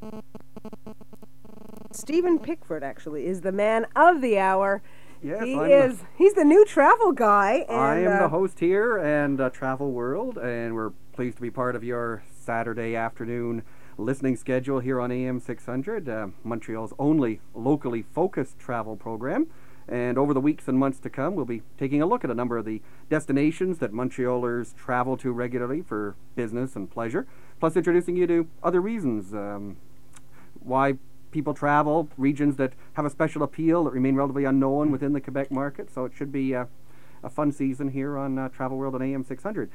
Stephen Pickford, actually, is the man of the hour. Yes, He's the new travel guy. And, I am the host here and Travel World, and we're pleased to be part of your Saturday afternoon listening schedule here on AM 600, Montreal's only locally focused travel program. And over the weeks and months to come, we'll be taking a look at a number of the destinations that Montrealers travel to regularly for business and pleasure, plus introducing you to other reasons why people travel, regions that have a special appeal that remain relatively unknown within the Quebec market. So it should be a fun season here on Travel World on AM 600.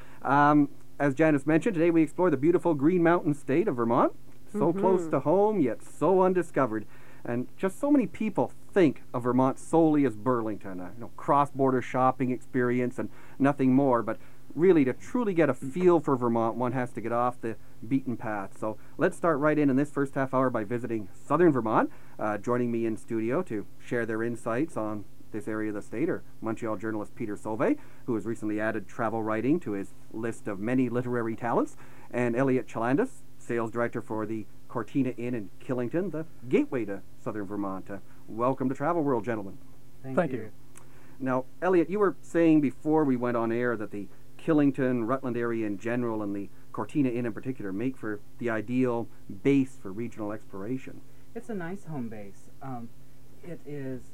As Janice mentioned, today we explore the beautiful Green Mountain state of Vermont, so close to home yet so undiscovered. And just so many people think of Vermont solely as Burlington, cross-border shopping experience and nothing more. But really, to truly get a feel for Vermont, one has to get off the beaten path. So let's start right in this first half hour by visiting southern Vermont. Joining me in studio to share their insights on this area of the state are Montreal journalist Peter Sauvé, who has recently added travel writing to his list of many literary talents, and Elliot Chalandis, sales director for the Cortina Inn in Killington, the gateway to southern Vermont. Welcome to Travel World, gentlemen. Thank you. Now, Elliot, you were saying before we went on air that the Killington, Rutland area in general, and the Cortina Inn in particular, make for the ideal base for regional exploration. It's a nice home base. It is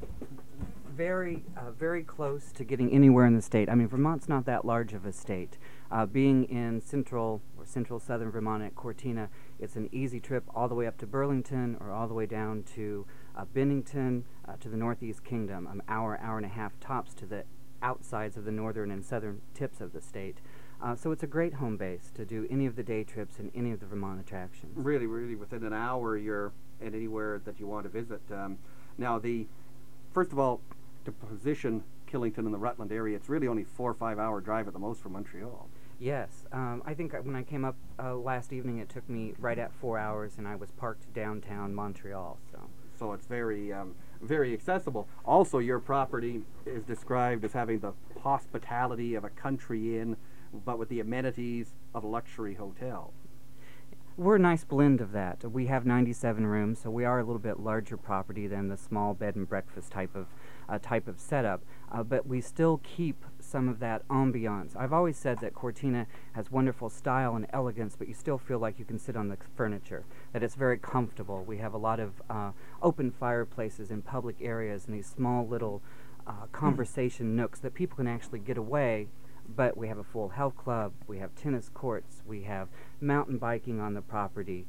very close to getting anywhere in the state. I mean, Vermont's not that large of a state. Being in central southern Vermont at Cortina, it's an easy trip all the way up to Burlington or all the way down to Bennington, to the Northeast Kingdom, an hour and a half tops to the outsides of the northern and southern tips of the state. So it's a great home base to do any of the day trips and any of the Vermont attractions. Really, within an hour you're at anywhere that you want to visit. Now, first of all, to position Killington in the Rutland area, it's really only 4 or 5 hour drive at the most from Montreal. Yes, I think when I came up last evening, it took me right at 4 hours, and I was parked downtown Montreal. So it's very accessible. Also, your property is described as having the hospitality of a country inn, but with the amenities of a luxury hotel. We're a nice blend of that. We have 97 rooms, so we are a little bit larger property than the small bed and breakfast type of setup, but we still keep some of that ambiance. I've always said that Cortina has wonderful style and elegance, but you still feel like you can sit on the furniture, that it's very comfortable. We have a lot of open fireplaces in public areas and these small little conversation nooks that people can actually get away. But we have a full health club, we have tennis courts, we have mountain biking on the property,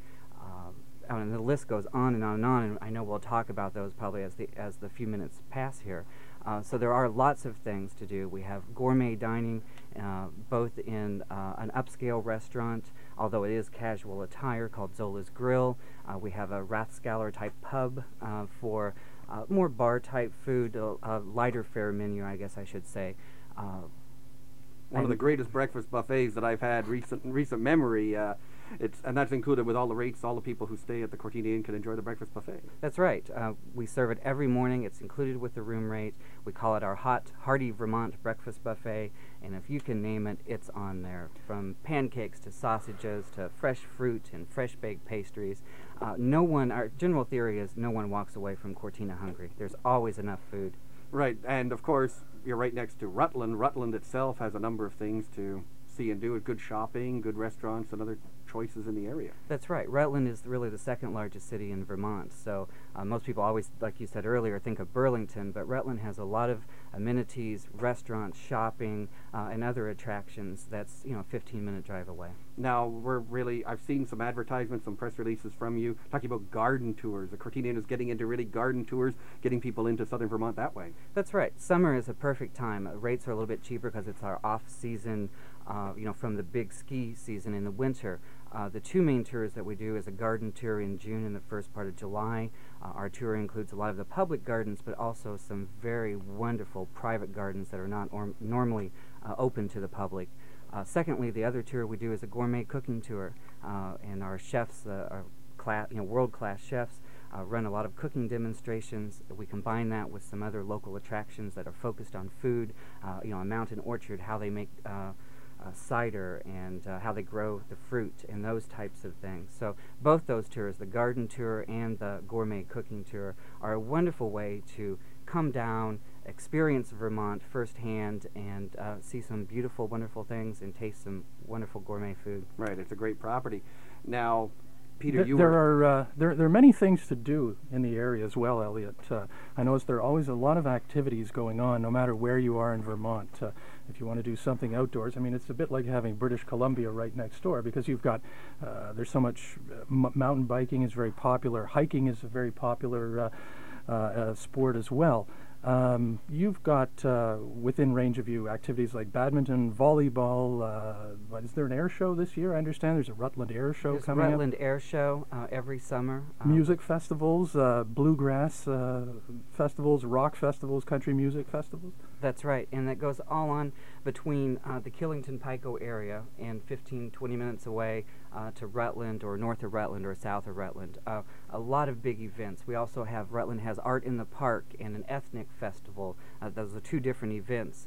and the list goes on and on and on, and I know we'll talk about those probably as the few minutes pass here. So there are lots of things to do. We have gourmet dining, both in an upscale restaurant, although it is casual attire, called Zola's Grill. We have a Rathskeller type pub for more bar type food, a lighter fare menu, I guess I should say. One of the greatest breakfast buffets that I've had recent memory. And that's included with all the rates. All the people who stay at the Cortina Inn can enjoy the breakfast buffet. That's right. We serve it every morning. It's included with the room rate. We call it our hot, hearty Vermont breakfast buffet. And if you can name it, it's on there. From pancakes to sausages to fresh fruit and fresh baked pastries. Our general theory is no one walks away from Cortina hungry. There's always enough food. Right, and of course, you're right next to Rutland. Rutland itself has a number of things to see and do, good shopping, good restaurants, and other choices in the area. That's right. Rutland is really the second largest city in Vermont. So most people always, like you said earlier, think of Burlington, but Rutland has a lot of amenities, restaurants, shopping, and other attractions that's, a 15-minute drive away. Now, I've seen some advertisements, some press releases from you talking about garden tours. The Cortina Inn is getting into really garden tours, getting people into southern Vermont that way. That's right. Summer is a perfect time. Rates are a little bit cheaper because it's our off-season, from the big ski season in the winter. The two main tours that we do is a garden tour in June and the first part of July. Our tour includes a lot of the public gardens, but also some very wonderful private gardens that are not normally open to the public. Secondly, the other tour we do is a gourmet cooking tour, and our chefs, world-class chefs, run a lot of cooking demonstrations. We combine that with some other local attractions that are focused on food, a mountain orchard, how they make cider and how they grow the fruit and those types of things. So both those tours, the garden tour and the gourmet cooking tour, are a wonderful way to come down, experience Vermont firsthand, and see some beautiful, wonderful things and taste some wonderful gourmet food. Right, it's a great property. Now, Peter, There are many things to do in the area as well, Elliot. I notice there are always a lot of activities going on, no matter where you are in Vermont. If you want to do something outdoors, I mean, it's a bit like having British Columbia right next door, because you've got there's so much mountain biking is very popular, hiking is a very popular sport as well. You've got within range of you activities like badminton, volleyball. Is there an air show this year? I understand there's a Rutland Air Show There's coming a up. Rutland Air Show every summer. Music festivals, bluegrass festivals, rock festivals, country music festivals. That's right, and that goes all on between the Killington-Pico area and 15-20 minutes away to Rutland or north of Rutland or south of Rutland. A lot of big events. We also have, Rutland has Art in the Park and an ethnic festival. Those are two different events.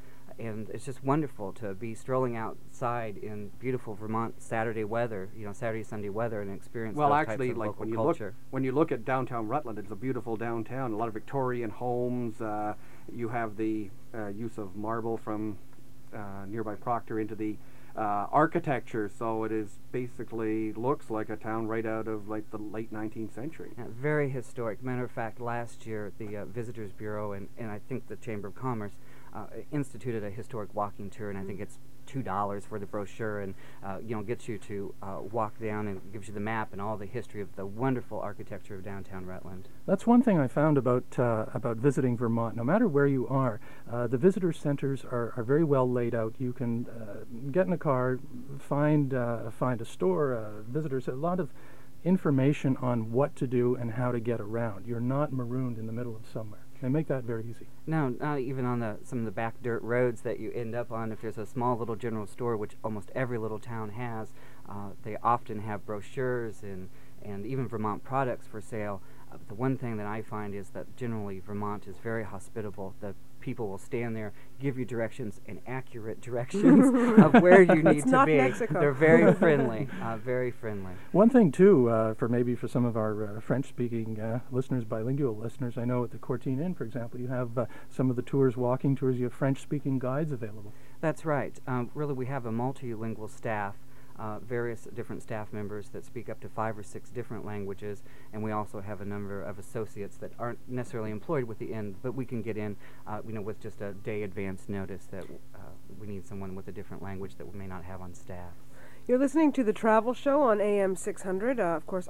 And it's just wonderful to be strolling outside in beautiful Vermont Saturday weather, Saturday, Sunday weather, and experience well, those actually, types of like local culture. when you look at downtown Rutland, it's a beautiful downtown. A lot of Victorian homes. You have the use of marble from nearby Proctor into the architecture, so it is basically looks like a town right out of like the late 19th century. Yeah, very historic. Matter of fact, last year the Visitors Bureau and I think the Chamber of Commerce instituted a historic walking tour, and I think it's $2 for the brochure, and gets you to walk down and gives you the map and all the history of the wonderful architecture of downtown Rutland. That's one thing I found about visiting Vermont. No matter where you are, the visitor centers are very well laid out. You can get in a car, find a store, visitors, a lot of information on what to do and how to get around. You're not marooned in the middle of somewhere. They make that very easy. No, not even on some of the back dirt roads that you end up on. If there's a small little general store, which almost every little town has, they often have brochures and even Vermont products for sale. The one thing that I find is that generally Vermont is very hospitable. The people will stand there, give you directions and accurate directions of where you need It's to not be. Mexico. They're very friendly, very friendly. One thing too, for some of our French-speaking listeners, bilingual listeners, I know at the Cortina Inn, for example, you have some of the tours, walking tours. You have French-speaking guides available. That's right. Really, we have a multilingual staff. Various different staff members that speak up to 5 or 6 different languages, and we also have a number of associates that aren't necessarily employed with the inn, but we can get in, with just a day advance notice that we need someone with a different language that we may not have on staff. You're listening to The Travel Show on AM 600. Of course,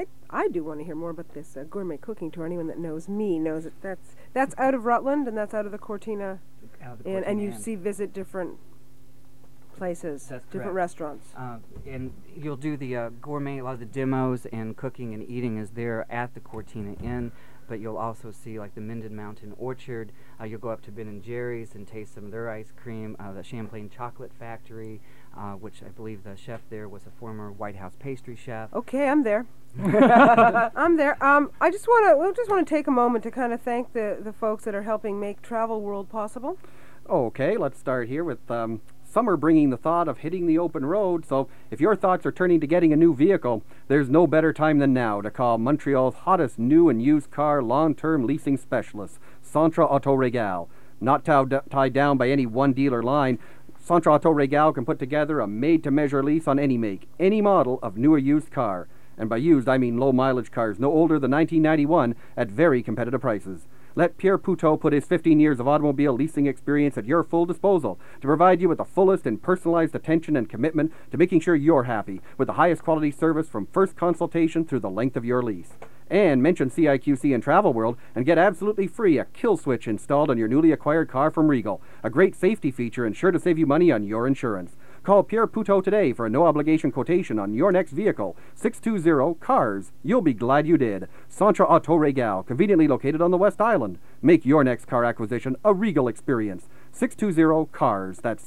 I do want to hear more about this gourmet cooking tour. Anyone that knows me knows that that's out of Rutland, and that's out of the Cortina Inn, and you visit different places, That's different correct. restaurants. And you'll do the gourmet, a lot of the demos and cooking and eating is there at the Cortina Inn, but you'll also see like the Minden Mountain Orchard. You'll go up to Ben & Jerry's and taste some of their ice cream, the Champlain Chocolate Factory, which I believe the chef there was a former White House pastry chef. Okay, I'm there. I'm there. I just want to take a moment to kind of thank the folks that are helping make Travel World possible. Okay, let's start here with summer bringing the thought of hitting the open road, so if your thoughts are turning to getting a new vehicle, there's no better time than now to call Montreal's hottest new and used car long-term leasing specialist, Centre Auto Regal. Not tied down by any one dealer line, Centre Auto Regal can put together a made-to-measure lease on any make, any model of new or used car. And by used, I mean low-mileage cars no older than 1991 at very competitive prices. Let Pierre Poutot put his 15 years of automobile leasing experience at your full disposal to provide you with the fullest and personalized attention and commitment to making sure you're happy with the highest quality service from first consultation through the length of your lease. And mention CIQC and Travel World and get absolutely free a kill switch installed on your newly acquired car from Regal, a great safety feature and sure to save you money on your insurance. Call Pierre Poutot today for a no-obligation quotation on your next vehicle. 620-CARS. You'll be glad you did. Centre Auto Regal, conveniently located on the West Island. Make your next car acquisition a Regal experience. 620-CARS. That's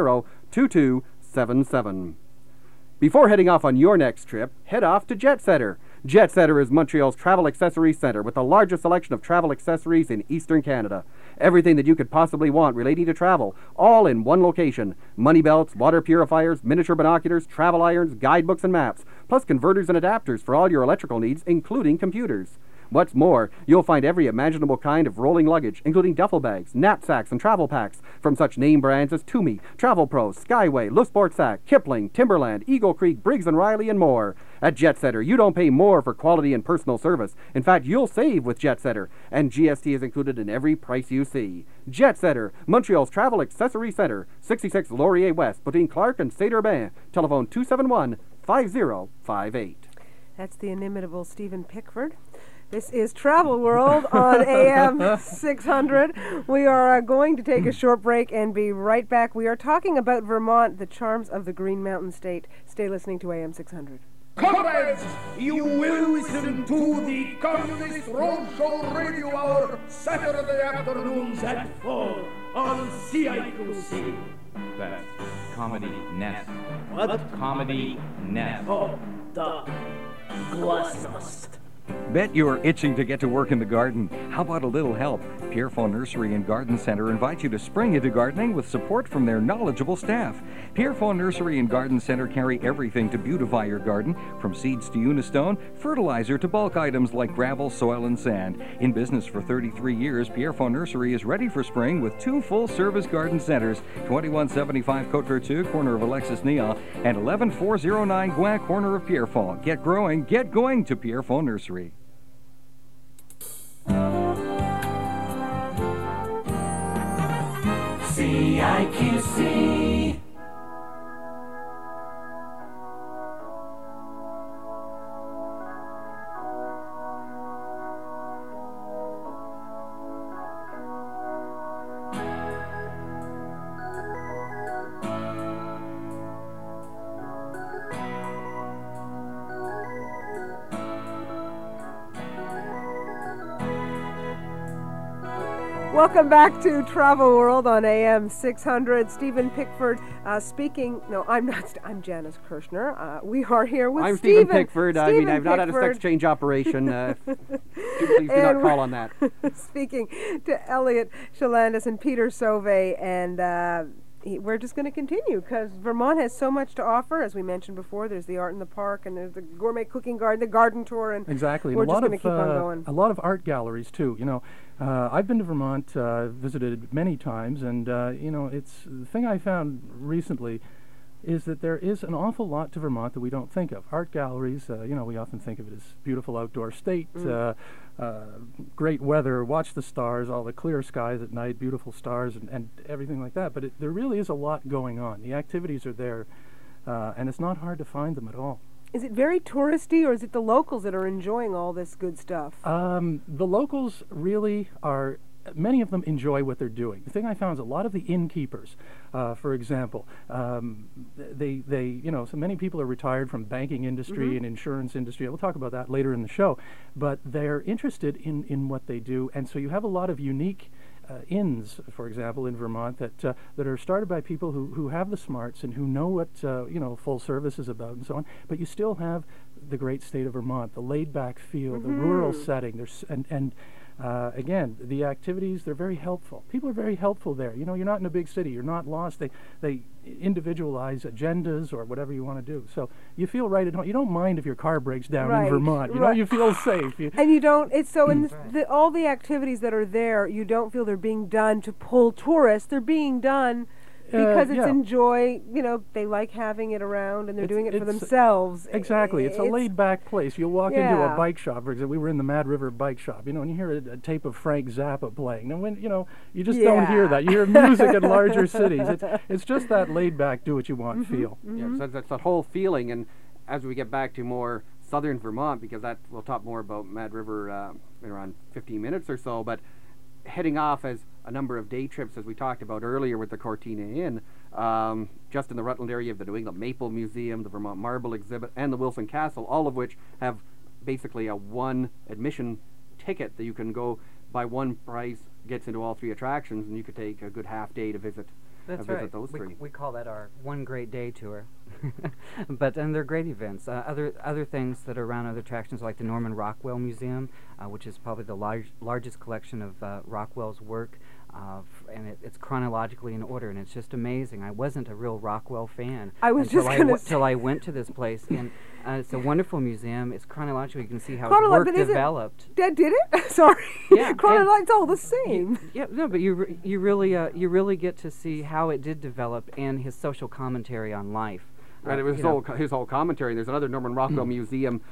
620-2277. Before heading off on your next trip, head off to Jet Setter. Jet Setter is Montreal's travel accessories center with the largest selection of travel accessories in Eastern Canada. Everything that you could possibly want relating to travel, all in one location. Money belts, water purifiers, miniature binoculars, travel irons, guidebooks and maps, plus converters and adapters for all your electrical needs, including computers. What's more, you'll find every imaginable kind of rolling luggage, including duffel bags, knapsacks, and travel packs from such name brands as Toomey, Travel Pro, Skyway, Le Sportsac, Kipling, Timberland, Eagle Creek, Briggs & Riley, and more. At Jetsetter, you don't pay more for quality and personal service. In fact, you'll save with Jetsetter, and GST is included in every price you see. Jetsetter, Montreal's travel accessory center, 66 Laurier West, between Clark and Saint-Urbain. Telephone 271-5058. That's the inimitable Stephen Pickford. This is Travel World on AM 600. We are going to take a short break and be right back. We are talking about Vermont, the charms of the Green Mountain State. Stay listening to AM 600. Comrades, you will listen to the Communist Roadshow Radio Hour Saturday afternoons at 4 on CIQC. That's Comedy Nest. What? Comedy Nest. Oh, the Glasnost. Bet you're itching to get to work in the garden. How about a little help? Pierrefonds Nursery and Garden Center invites you to spring into gardening with support from their knowledgeable staff. Pierrefonds Nursery and Garden Center carry everything to beautify your garden, from seeds to Unistone, fertilizer to bulk items like gravel, soil, and sand. In business for 33 years, Pierrefonds Nursery is ready for spring with 2 full-service garden centers, 2175 Côte Vertu, corner of Alexis Neon, and 11409 Gouin, corner of Pierrefonds. Get growing, get going to Pierrefonds Nursery. CIQC. Welcome back to Travel World on AM 600. Stephen Pickford speaking. No, I'm not. I'm Janice Kirshner. We are here with I'm Stephen Pickford. I mean, I've not had a sex change operation. Please do not call on that. Speaking to Elliot Chalandis and Peter Sauvé, and we're just going to continue because Vermont has so much to offer. As we mentioned before, there's the art in the park, and there's the gourmet cooking garden, the garden tour, and exactly. we're just going to keep on going. A lot of art galleries too. You know, I've been to Vermont, visited many times, and you know, it's the thing I found recently is that there is an awful lot to Vermont that we don't think of. Art galleries, you know, we often think of it as beautiful outdoor state, great weather, watch the stars, all the clear skies at night, beautiful stars, and everything like that. But there really is a lot going on. The activities are there, and it's not hard to find them at all. Is it very touristy, or is it the locals that are enjoying all this good stuff? The locals really are. Many of them enjoy what they're doing. The thing I found is a lot of the innkeepers, for example, you know, so many people are retired from banking industry and insurance industry. We'll talk about that later in the show, but they're interested in what they do, and so you have a lot of unique inns, for example, in Vermont that are started by people who have the smarts and who know what you know, full service is about and so on. But you still have the great state of Vermont, the laid-back feel, the rural setting. There's again, the activities, they're very helpful. People are very helpful there. You know, you're not in a big city. You're not lost. They individualize agendas or whatever you want to do. So you feel right at home. You don't mind if your car breaks down in Vermont. You know, you feel safe. And you don't, it's so in all the activities that are there, you don't feel they're being done to pull tourists. They're being done because it's enjoy, you know, they like having it around and they're doing it for themselves. Exactly. It's a laid-back place. You'll walk into a bike shop, for example. We were in the Mad River bike shop, you know, and you hear a tape of Frank Zappa playing. And when, you know, you just don't hear that. You hear music in larger cities. It's just that laid-back, do-what-you-want feel. Yeah, so that's that whole feeling. And as we get back to more southern Vermont, because that we'll talk more about Mad River in around 15 minutes or so, but heading off as a number of day trips, as we talked about earlier with the Cortina Inn, just in the Rutland area of the New England Maple Museum, the Vermont Marble Exhibit, and the Wilson Castle, all of which have basically a one admission ticket that you can go by one price, gets into all 3 attractions, and you could take a good half day to visit. That's visit right. Those 3. We call that our one great day tour. And they're great events. Other things that are around, other attractions like the Norman Rockwell Museum, which is probably the largest collection of Rockwell's work. and it's chronologically in order, and it's just amazing. I wasn't a real Rockwell fan I was just going to say. till I went to this place, and it's a wonderful museum. It's chronological. You can see how Chronolo- his but work is it- developed. Did it? Sorry. Yeah, Chronologic's all the same. Yeah, no, but you really get to see how it did develop and his social commentary on life. Right, it was his whole commentary. There's another Norman Rockwell museum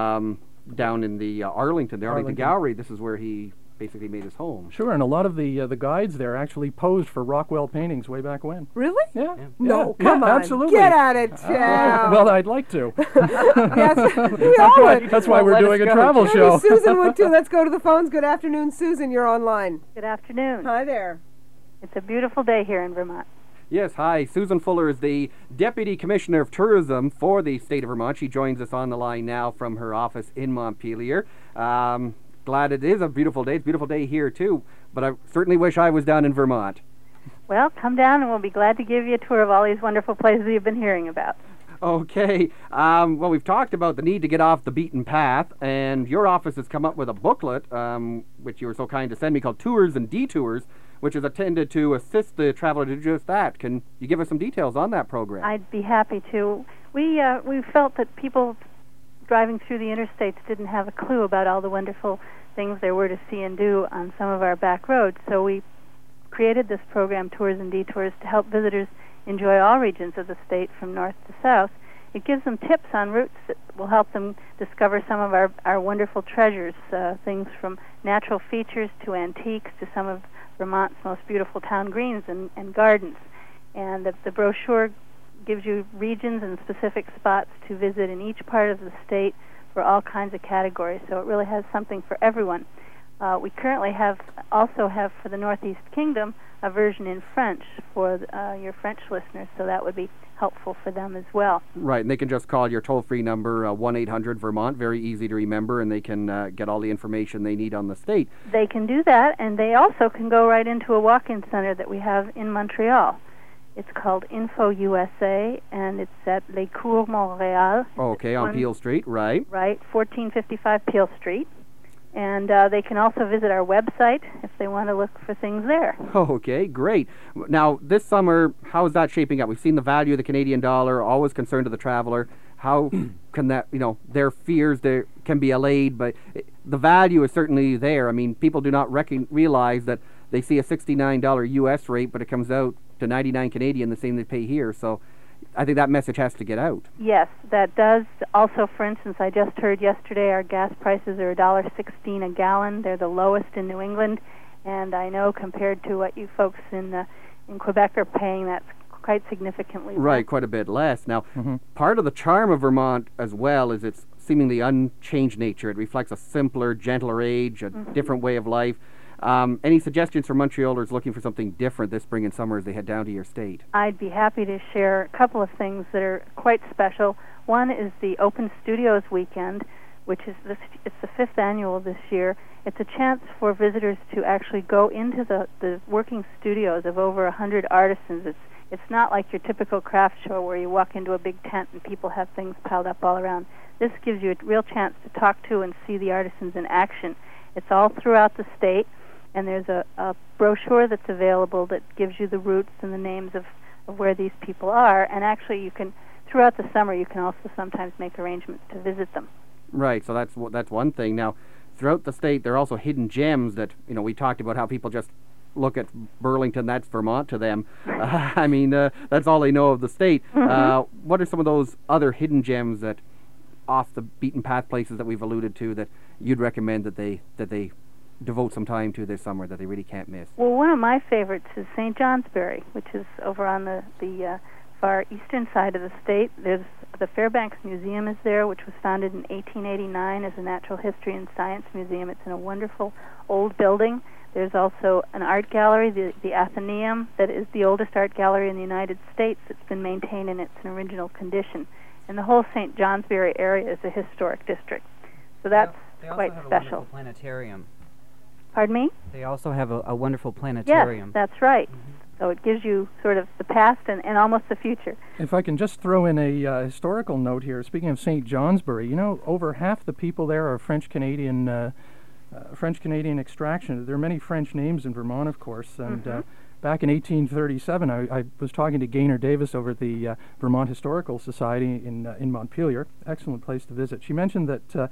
down in the Arlington, the Arlington Gallery. This is where he basically made his home. Sure, and a lot of the guides there actually posed for Rockwell paintings way back when. Really? Yeah. No, Yeah, come on. absolutely. Get out of town. Well, I'd like to. Yes, we all would. That's why Well, we're let doing us a go. travel Maybe show. Susan would too. Let's go to the phones. Good afternoon, Susan. You're online. Good afternoon. Hi there. It's a beautiful day here in Vermont. Yes, hi. Susan Fuller is the Deputy Commissioner of Tourism for the state of Vermont. She joins us on the line now from her office in Montpelier. Glad it is a beautiful day. It's a beautiful day here, too. But I certainly wish I was down in Vermont. Well, come down and we'll be glad to give you a tour of all these wonderful places you've been hearing about. Okay. Well, we've talked about the need to get off the beaten path, and your office has come up with a booklet, which you were so kind to send me, called Tours and Detours, which is intended to assist the traveler to do just that. Can you give us some details on that program? I'd be happy to. We felt that people driving through the interstates didn't have a clue about all the wonderful things there were to see and do on some of our back roads, so we created this program, Tours and Detours, to help visitors enjoy all regions of the state from north to south. It gives them tips on routes that will help them discover some of our wonderful treasures, things from natural features to antiques to some of Vermont's most beautiful town greens and gardens. And the brochure gives you regions and specific spots to visit in each part of the state for all kinds of categories, so it really has something for everyone. We currently also have for the Northeast Kingdom a version in French for your French listeners, so that would be helpful for them as well. Right, and they can just call your toll-free number, 1-800-VERMONT, very easy to remember, and they can get all the information they need on the state. They can do that, and they also can go right into a walk-in center that we have in Montreal. It's called Info USA, and it's at Les Cours Montréal. Okay, on Peel Street, right. Right, 1455 Peel Street. And they can also visit our website if they want to look for things there. Okay, great. Now, this summer, how is that shaping up? We've seen the value of the Canadian dollar, always concern to the traveler. How can that, their fears can be allayed, but the value is certainly there. I mean, people do not realize that they see a $69 U.S. rate, but it comes out to 99 Canadian, the same they pay here. So I think that message has to get out. Yes, that does. Also, for instance, I just heard yesterday our gas prices are $1.16 a gallon. They're the lowest in New England, and I know compared to what you folks in Quebec are paying, that's quite significantly less. Right, quite a bit less. Now, part of the charm of Vermont as well is its seemingly unchanged nature. It reflects a simpler, gentler age, a different way of life. Any suggestions for Montrealers looking for something different this spring and summer as they head down to your state? I'd be happy to share a couple of things that are quite special. One is the Open Studios Weekend, which is it's the 5th annual this year. It's a chance for visitors to actually go into the working studios of over 100 artisans. It's not like your typical craft show where you walk into a big tent and people have things piled up all around. This gives you a real chance to talk to and see the artisans in action. It's all throughout the state, and there's a brochure that's available that gives you the routes and the names of where these people are. And actually, you can, throughout the summer, you can also sometimes make arrangements to visit them. Right, so that's one thing. Now, throughout the state, there are also hidden gems that, we talked about how people just look at Burlington, that's Vermont to them. That's all they know of the state. What are some of those other hidden gems that off the beaten path places that we've alluded to that you'd recommend that they devote some time to this summer that they really can't miss? Well, one of my favorites is St. Johnsbury, which is over on the far eastern side of the state. There's the Fairbanks Museum is there, which was founded in 1889 as a natural history and science museum. It's in a wonderful old building. There's also an art gallery, the Athenaeum, that is the oldest art gallery in the United States. It's been maintained in its original condition. And the whole St. Johnsbury area is a historic district. So that's quite special. They also have a wonderful planetarium. Pardon me? They also have a wonderful planetarium. Yes, that's right. So it gives you sort of the past and almost the future. If I can just throw in a historical note here, speaking of St. Johnsbury, over half the people there are French-Canadian French-Canadian extraction. There are many French names in Vermont, of course, and back in 1837, I was talking to Gaynor Davis over at the Vermont Historical Society in Montpelier. Excellent place to visit. She mentioned that the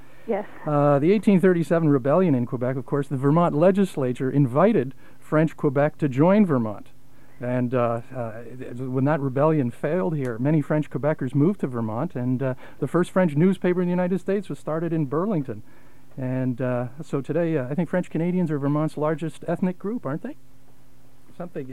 1837 rebellion in Quebec, of course, the Vermont legislature invited French Quebec to join Vermont. And when that rebellion failed here, many French Quebecers moved to Vermont, and the first French newspaper in the United States was started in Burlington. And so today, I think French Canadians are Vermont's largest ethnic group, aren't they? Something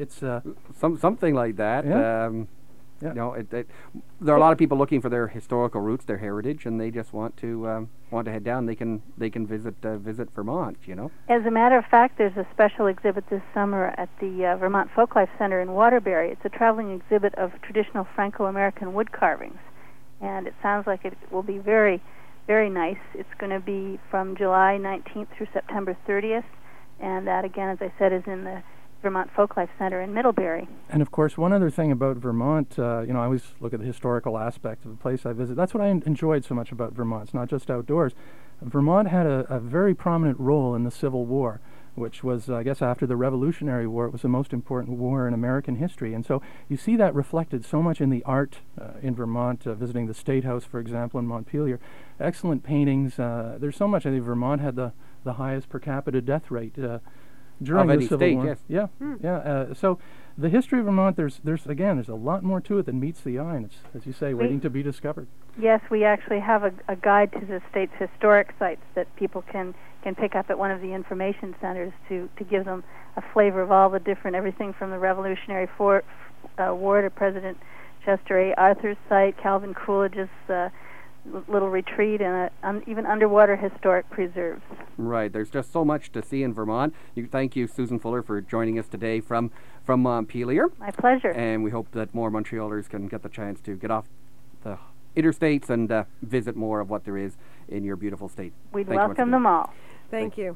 like that. Yeah. You know, there are a lot of people looking for their historical roots, their heritage, and they just want to head down. They can visit Vermont. You know. As a matter of fact, there's a special exhibit this summer at the Vermont Folklife Center in Waterbury. It's a traveling exhibit of traditional Franco-American wood carvings, and it sounds like it will be very, very nice. It's going to be from July 19th through September 30th, and that again, as I said, is in the Vermont Folklife Center in Middlebury. And of course, one other thing about Vermont, I always look at the historical aspect of the place I visit. That's what I enjoyed so much about Vermont. It's not just outdoors. Vermont had a very prominent role in the Civil War, which was, I guess, after the Revolutionary War, it was the most important war in American history. And so you see that reflected so much in the art in Vermont, visiting the State House, for example, in Montpelier. Excellent paintings. There's so much. I think Vermont had the highest per capita death rate during the Civil War. Yes. Yeah. So the history of Vermont, there's a lot more to it than meets the eye, and it's, as you say, waiting to be discovered. Yes, we actually have a guide to the state's historic sites that people can pick up at one of the information centers to give them a flavor of all the different, everything from the Revolutionary War to President Chester A. Arthur's site, Calvin Coolidge's little retreat, and even underwater historic preserves. Right. There's just so much to see in Vermont. Thank you, Susan Fuller, for joining us today from Montpelier. My pleasure. And we hope that more Montrealers can get the chance to get off the interstates and visit more of what there is in your beautiful state. We'd welcome them all. Thank you.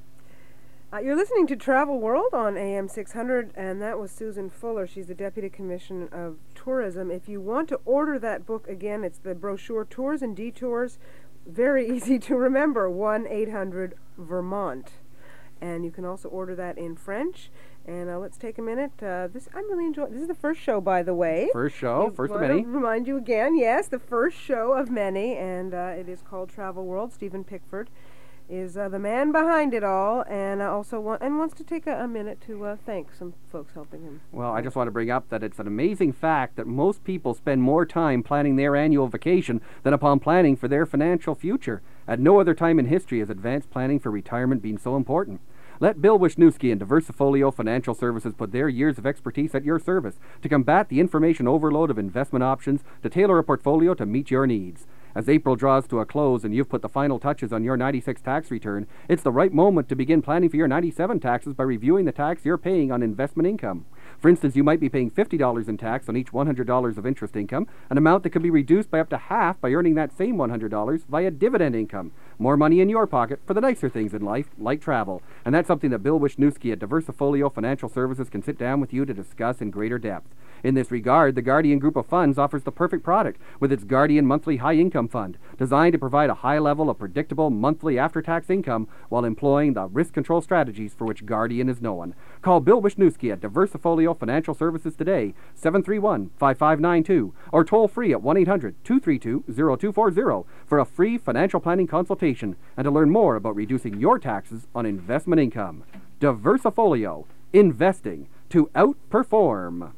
You're listening to Travel World on AM 600, and that was Susan Fuller. She's the Deputy Commissioner of Tourism. If you want to order that book, again, it's the brochure, Tours and Detours. Very easy to remember, 1-800-VERMONT. And you can also order that in French. And let's take a minute. I'm really enjoying. This is the first show, by the way. First show, first of many. Remind you again, yes, the first show of many, and it is called Travel World. Stephen Pickford is the man behind it all, and wants to take a minute to thank some folks helping him. Well, I just want to bring up that it's an amazing fact that most people spend more time planning their annual vacation than upon planning for their financial future. At no other time in history has advanced planning for retirement been so important. Let Bill Wisniewski and Diversifolio Financial Services put their years of expertise at your service to combat the information overload of investment options to tailor a portfolio to meet your needs. As April draws to a close and you've put the final touches on your 96 tax return, it's the right moment to begin planning for your 97 taxes by reviewing the tax you're paying on investment income. For instance, you might be paying $50 in tax on each $100 of interest income, an amount that can be reduced by up to half by earning that same $100 via dividend income. More money in your pocket for the nicer things in life, like travel. And that's something that Bill Wisniewski at Diversifolio Financial Services can sit down with you to discuss in greater depth. In this regard, the Guardian Group of Funds offers the perfect product with its Guardian Monthly High Income Fund, designed to provide a high level of predictable monthly after-tax income while employing the risk control strategies for which Guardian is known. Call Bill Wisniewski at Diversifolio Financial Services today, 731-5592, or toll free at 1-800-232-0240 for a free financial planning consultation and to learn more about reducing your taxes on investment income. Diversifolio, investing to outperform.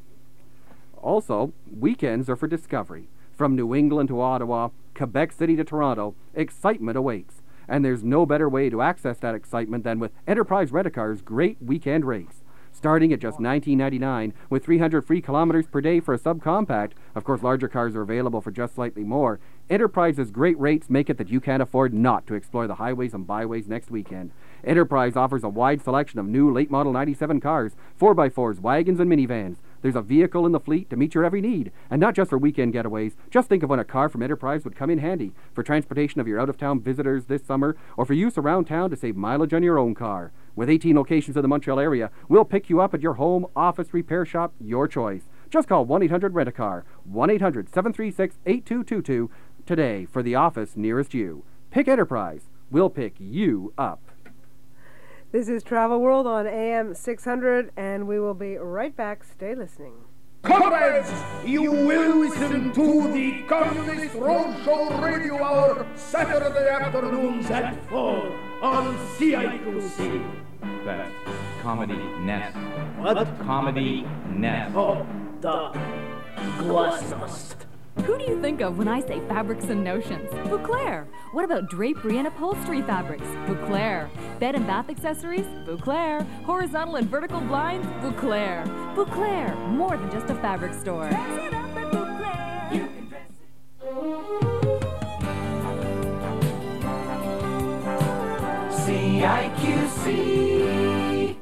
Also, weekends are for discovery. From New England to Ottawa, Quebec City to Toronto, excitement awaits. And there's no better way to access that excitement than with Enterprise Rent-A-Car's great weekend rates. Starting at just $19.99 with 300 free kilometers per day for a subcompact. Of course, larger cars are available for just slightly more. Enterprise's great rates make it that you can't afford not to explore the highways and byways next weekend. Enterprise offers a wide selection of new late model 97 cars, 4x4s, wagons, and minivans. There's a vehicle in the fleet to meet your every need, and not just for weekend getaways. Just think of when a car from Enterprise would come in handy for transportation of your out-of-town visitors this summer, or for use around town to save mileage on your own car. With 18 locations in the Montreal area, we'll pick you up at your home, office, repair shop, your choice. Just call 1-800-RENT-A-CAR, 1-800-736-8222 today for the office nearest you. Pick Enterprise. We'll pick you up. This is Travel World on AM 600, and we will be right back. Stay listening. Comrades, you will listen to the Communist Roadshow Radio Hour Saturday afternoons at 4 on CIQC. That's Comedy Nest. What? Comedy Nest. Oh, the Glasnost. Who do you think of when I say fabrics and notions? Bouclair. What about drapery and upholstery fabrics? Bouclair. Bed and bath accessories? Bouclair. Horizontal and vertical blinds? Bouclair. Bouclair. More than just a fabric store. Dress it up at Bouclair. You can dress it. CIQC.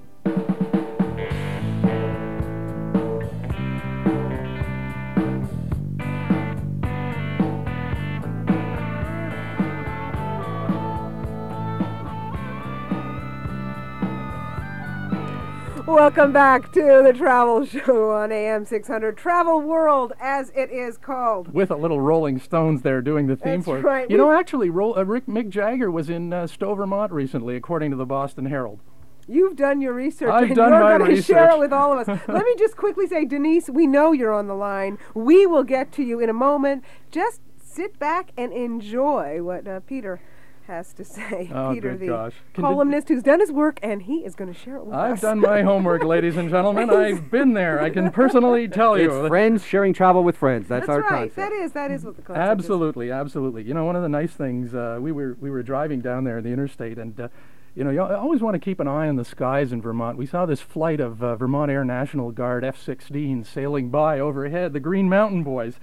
Welcome back to the Travel Show on AM 600, Travel World, as it is called. With a little Rolling Stones there doing the theme That's for it. right. You know, actually, Mick Jagger was in Stowe, Vermont recently, according to the Boston Herald. You've done your research, I've and done you're my going to share research. it with all of us. Let me just quickly say, Denise, we know you're on the line. We will get to you in a moment. Just sit back and enjoy what Peter has to say. Oh, Peter, good the gosh. columnist who's done his work, and he is going to share it with us. I've done my homework, ladies and gentlemen. I've been there. I can personally tell you. It's friends sharing travel with friends. That's our right. concept. That is what the concept Absolutely, absolutely. You know, one of the nice things, we were driving down there, the interstate, and you know, you always want to keep an eye on the skies in Vermont. We saw this flight of Vermont Air National Guard F-16 sailing by overhead, the Green Mountain Boys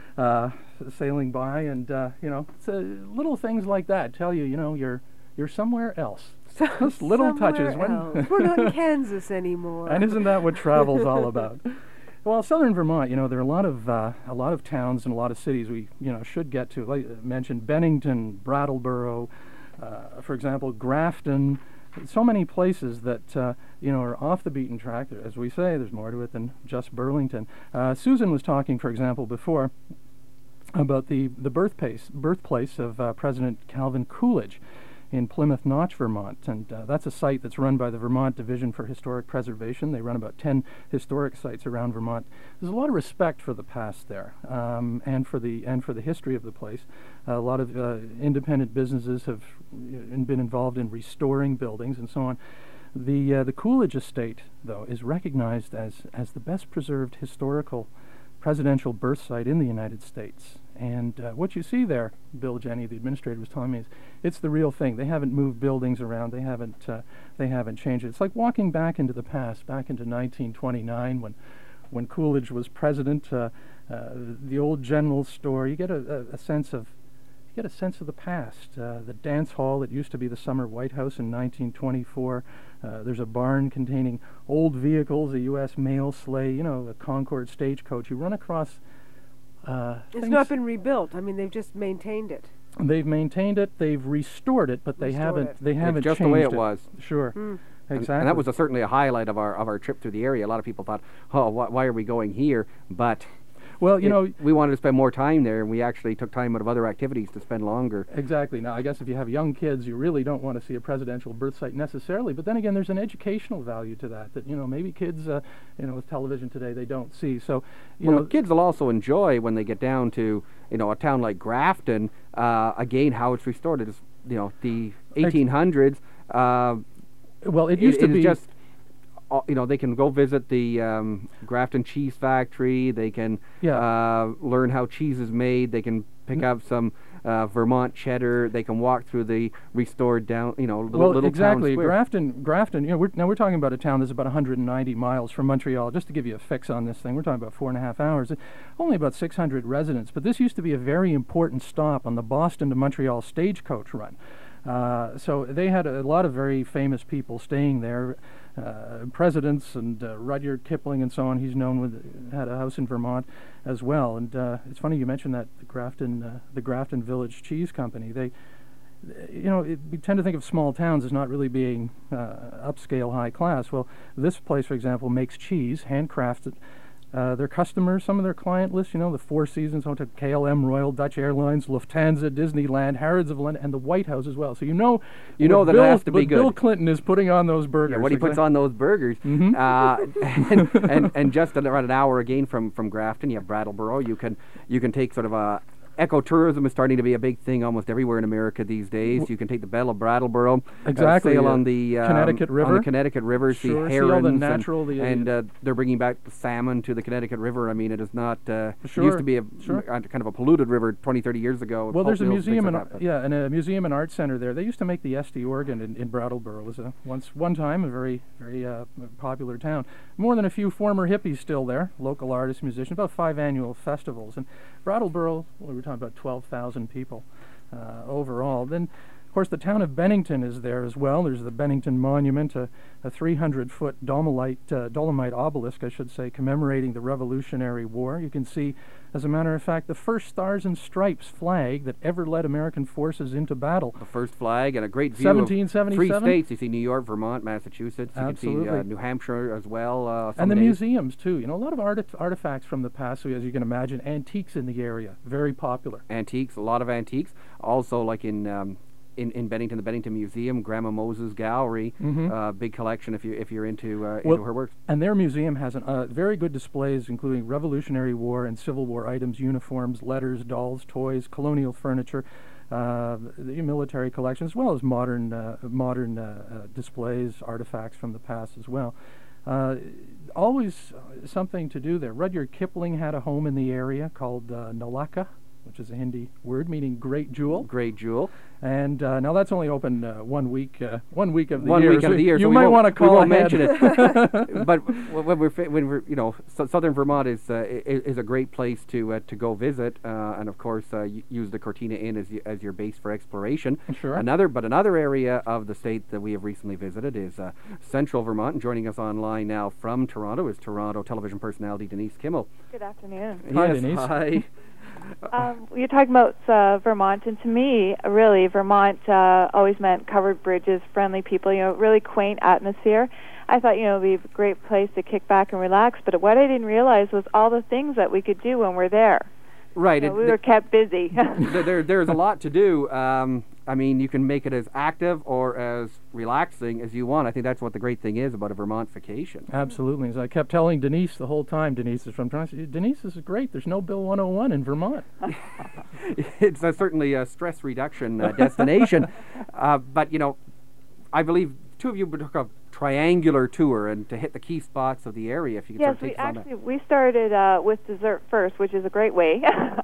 sailing by, and you know, it's, little things like that tell you, you know, you're somewhere else. Just little touches. We're not in Kansas anymore. And isn't that what travel's all about? Well, southern Vermont, you know, there are a lot of towns and a lot of cities we, you know, should get to. Like I mentioned, Bennington, Brattleboro, for example, Grafton. So many places that you know, are off the beaten track. As we say, there's more to it than just Burlington. Susan was talking, for example, before about the birthplace of President Calvin Coolidge in Plymouth Notch, Vermont, and that's a site that's run by the Vermont Division for Historic Preservation. They run about 10 historic sites around Vermont. There's a lot of respect for the past there, and for the history of the place. A lot of independent businesses have been involved in restoring buildings and so on. The Coolidge estate, though, is recognized as the best preserved historical presidential birth site in the United States. And what you see there, Bill Jenny, the administrator, was telling me, is it's the real thing. They haven't moved buildings around. They haven't changed it. It's like walking back into the past, back into 1929 when Coolidge was president. The old general store. You get a sense of the past. The dance hall that used to be the Summer White House in 1924. There's a barn containing old vehicles, a U.S. mail sleigh, you know, a Concord stagecoach. You run across it's not been rebuilt. I mean, they've just maintained it. They've maintained it. They've restored it, but they haven't It's just changed the way it it. was. Sure. Exactly. And that was certainly a highlight of our trip through the area. A lot of people thought, oh, why are we going here? But well, you know, we wanted to spend more time there, and we actually took time out of other activities to spend longer. Exactly. Now, I guess if you have young kids, you really don't want to see a presidential birth site necessarily. But then again, there's an educational value to that. That, you know, maybe kids, you know, with television today, they don't see. So, you know, kids will also enjoy when they get down to, you know, a town like Grafton. Again, how it's restored. It is, you know, the 1800s. Well, it used to be just. You know, they can go visit the Grafton Cheese Factory. They can learn how cheese is made. They can pick up some Vermont cheddar. They can walk through the restored little exactly. town square. Grafton. You know, we're talking about a town that's about 190 miles from Montreal. Just to give you a fix on this thing, we're talking about 4.5 hours. Only about 600 residents. But this used to be a very important stop on the Boston to Montreal stagecoach run. So they had a lot of very famous people staying there. Presidents and Rudyard Kipling and so on. He's had a house in Vermont as well. And it's funny you mentioned that the Grafton Village Cheese Company. They, you know, we tend to think of small towns as not really being upscale, high class. Well, this place, for example, makes cheese, handcrafted Their customers, some of their client lists, the Four Seasons Hotel, KLM, Royal Dutch Airlines, Lufthansa, Disneyland, Harrods of London, and the White House as well. So you know that it has to be good. Bill Clinton is putting on those burgers. Yeah, what he puts on those burgers. And just around an hour again from Grafton, you have Brattleboro. You can take sort of a ecotourism is starting to be a big thing almost everywhere in America these days. You can take the Belle of Brattleboro, sail on the Connecticut River. On the Connecticut River, see herons, see all the natural, and they're bringing back the salmon to the Connecticut River. I mean, it is not. It used to be a kind of a polluted river 20, 30 years ago. Well, there's a museum and a museum and art center there. They used to make the Este organ in Brattleboro. It was one time a very popular town. More than a few former hippies still there, local artists, musicians. About 5 annual festivals. And Brattleboro, we were talking about 12,000 people overall. Then, of course, the town of Bennington is there as well. There's the Bennington Monument, a 300-foot dolomite obelisk, I should say, commemorating the Revolutionary War. You can see, as a matter of fact, the first Stars and Stripes flag that ever led American forces into battle. The first flag, and a great view 1777. of 3 states. You see New York, Vermont, Massachusetts. Absolutely. You can see New Hampshire as well. And the museums, too. A lot of artifacts from the past, so as you can imagine, antiques in the area. Very popular. Antiques, a lot of antiques. Also, like in Bennington, the Bennington Museum, Grandma Moses Gallery, big collection if you're into her works. And their museum has very good displays, including Revolutionary War and Civil War items, uniforms, letters, dolls, toys, colonial furniture, the military collection, as well as modern displays, artifacts from the past as well. Always something to do there. Rudyard Kipling had a home in the area called Nalaka, which is a Hindi word meaning great jewel. Great jewel. And now that's only open 1 week. 1 week of the year. 1 week of the year. You might want to call ahead. We won't mention it. But when we're southern Vermont is a great place to go visit, and of course use the Cortina Inn as your base for exploration. Sure. Another area of the state that we have recently visited is central Vermont. And joining us online now from Toronto is Toronto television personality Denise Kimmel. Good afternoon. Hi, yes, Denise. Hi. You're talking about Vermont, and to me, really, Vermont always meant covered bridges, friendly people, really quaint atmosphere. I thought, it'd be a great place to kick back and relax, but what I didn't realize was all the things that we could do when we're there. Right. We were kept busy. There's a lot to do. I mean, you can make it as active or as relaxing as you want. I think that's what the great thing is about a Vermont vacation. Absolutely. As I kept telling Denise the whole time, Denise is from Toronto, Denise, this is great. There's no Bill 101 in Vermont. It's certainly a stress reduction destination. But, I believe two of you took a triangular tour and to hit the key spots of the area. If you could yes, take us on that. we started with dessert first, which is a great way,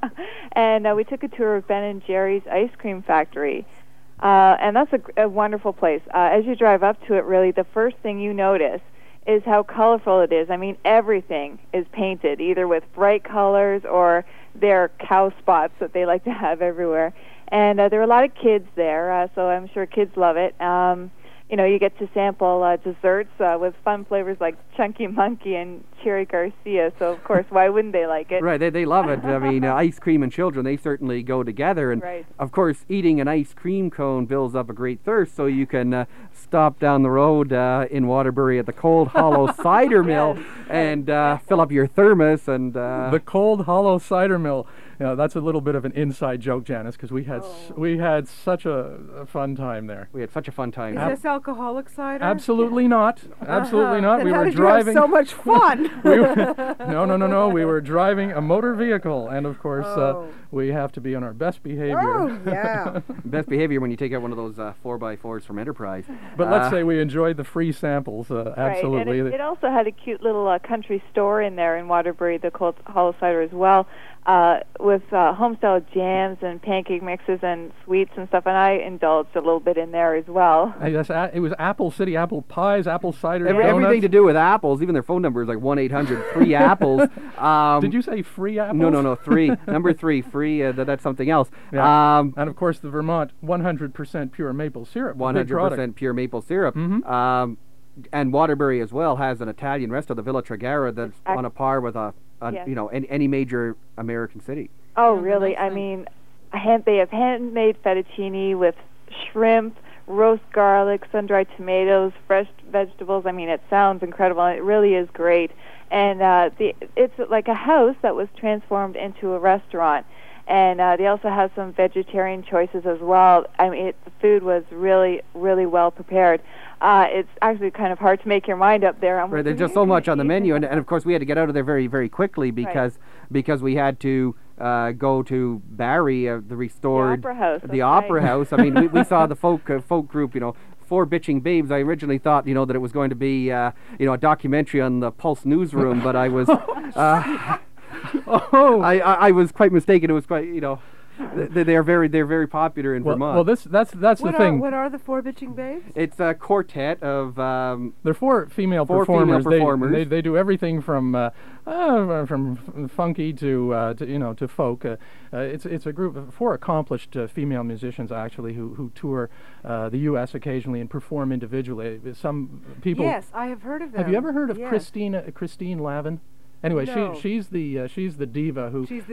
and we took a tour of Ben and Jerry's ice cream factory, and that's a wonderful place. As you drive up to it, really, the first thing you notice is how colorful it is. I mean, everything is painted, either with bright colors or their cow spots that they like to have everywhere. And there are a lot of kids there, so I'm sure kids love it. You get to sample desserts with fun flavors like Chunky Monkey and Cherry Garcia, so of course, why wouldn't they like it? Right, they love it. I mean, ice cream and children, they certainly go together. And right. Of course, eating an ice cream cone builds up a great thirst, so you can stop down the road in Waterbury at the Cold Hollow Cider Mill and fill up your thermos. And the Cold Hollow Cider Mill. That's a little bit of an inside joke, Janice, because we had such a fun time there. We had such a fun time. Is this alcoholic cider? Absolutely not. Absolutely not. Then We how were did driving. You have so much fun. No. We were driving a motor vehicle, and of course, we have to be on our best behavior. Oh, yeah. Best behavior when you take out one of those 4x4s from Enterprise. But let's say we enjoyed the free samples. Absolutely. Right. And it also had a cute little country store in there in Waterbury, the Cold Hollow Cider as well, with home-style jams and pancake mixes and sweets and stuff, and I indulged a little bit in there as well. Yes, it was Apple City, apple pies, apple cider donuts. Everything to do with apples. Even their phone number is like 1-800-FREE-APPLES. Did you say free apples? No, 3. Number 3, free, that's something else. Yeah. And of course, the Vermont 100% pure maple syrup. 100% pure maple syrup. Mm-hmm. And Waterbury as well has an Italian resto, the Villa Tregara, that's on a par with any major American city. Oh, really? I mean, they have handmade fettuccine with shrimp, roast garlic, sun-dried tomatoes, fresh vegetables. I mean, it sounds incredible. It really is great. And it's like a house that was transformed into a restaurant. And they also have some vegetarian choices as well. I mean, the food was really, really well prepared. It's actually kind of hard to make your mind up there. Right, there's just so much on the menu, and of course we had to get out of there very, very quickly because we had to go to Barrie, the restored the Opera House. I mean, we saw the folk group, Four Bitching Babes. I originally thought, that it was going to be, a documentary on the Pulse newsroom, but I was. I was quite mistaken. It was quite, they're very popular in Vermont. Well, that's the thing. What are the Four Bitching Babes? It's a quartet of. They're four female performers. They do everything from funky to folk. It's a group of four accomplished female musicians actually who tour the U.S. occasionally and perform individually. Some people. Yes, I have heard of them. Have you ever heard of Christine Lavin? Anyway, no. she's the diva who she's